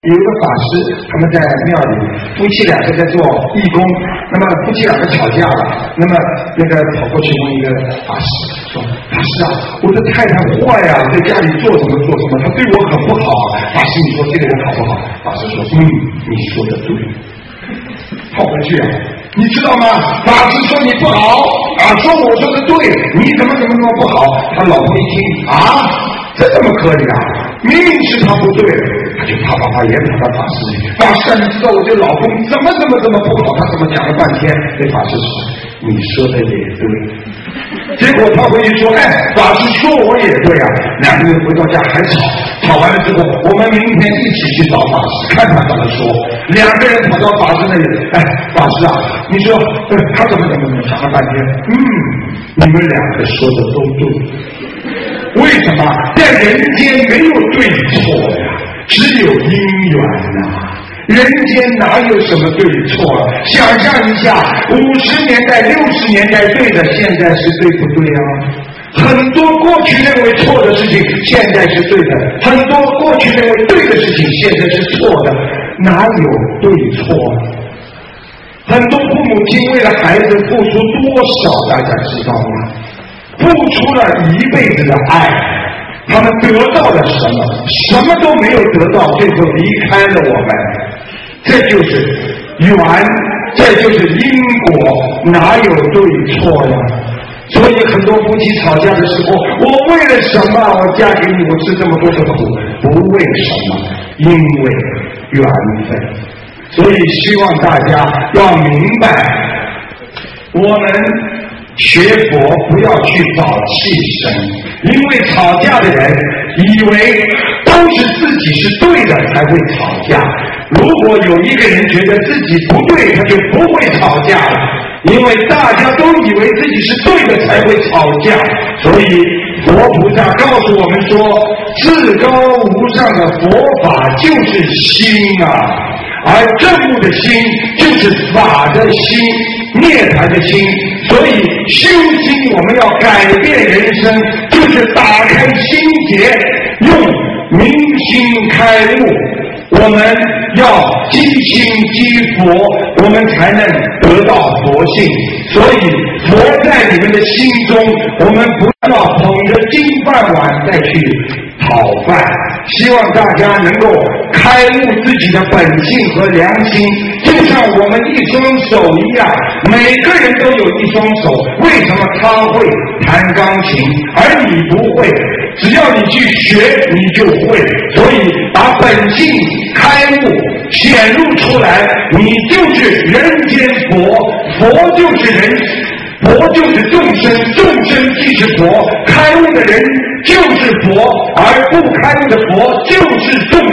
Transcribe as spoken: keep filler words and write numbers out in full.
有一个法师，他们在庙里，夫妻两个在做义工，那么夫妻两个吵架了，那么那个跑过去问一个法师说：“法师啊，我的太太坏呀，在家里做什么做什么，她对我很不好。法师，你说这个人好不好？”法师说：“嗯，你说的对。”跑回去啊，你知道吗？法师说你不好啊，说我说的对，你怎么怎么怎么不好？他老婆一听啊，这怎么可以啊？明明是他不对。他就啪啪啪也跑到法师里，法师啊，你知道我这老公怎么怎么怎么不好？他怎么讲了半天？那法师说：“你说的也对。”结果他回去说：“哎，法师说我也对啊。”两个人回到家还吵，吵完了之后，我们明天一起去找法师，看他怎么说。两个人跑到法师那里，哎，法师啊，你说，呃、他怎么怎么怎么讲了半天？嗯，你们两个说的都对。为什么？在人间没有对错呀。只有因缘呐、啊，人间哪有什么对错、啊？想象一下，五十年代、六十年代对的，现在是对不对啊？很多过去认为错的事情，现在是对的；很多过去认为对的事情，现在是错的，哪有对错、啊？很多父母亲为了孩子付出多少，大家知道吗？付出了一辈子的爱。他们得到了什么？什么都没有得到，最后离开了我们。这就是缘，这就是因果，哪有对错呀？所以很多夫妻吵架的时候，我为了什么我嫁给你，我吃这么多的苦？不为什么，因为缘分。所以希望大家要明白，我们学佛不要去找气生，因为吵架的人以为都是自己是对的才会吵架。如果有一个人觉得自己不对，他就不会吵架了，因为大家都以为自己是对的才会吵架。所以佛菩萨告诉我们说，至高无上的佛法就是心啊，而正悟的心就是法的心，涅槃的心。所以修心我们要改变人生，就是打开心结，用明心开悟。我们要积心积佛，我们才能得到佛性。所以佛在你们的心中，我们不要捧着金饭碗再去讨饭。希望大家能够开悟自己的本性和良心，就像我们一双手一样，每个人都有一双手。为什么他会弹钢琴，而你不会？只要你去学，你就会。所以把本性开悟显露出来，你就是人间佛，佛就是人，佛就是众生，众生即是佛。开悟的人就是佛，而不开悟的佛就是众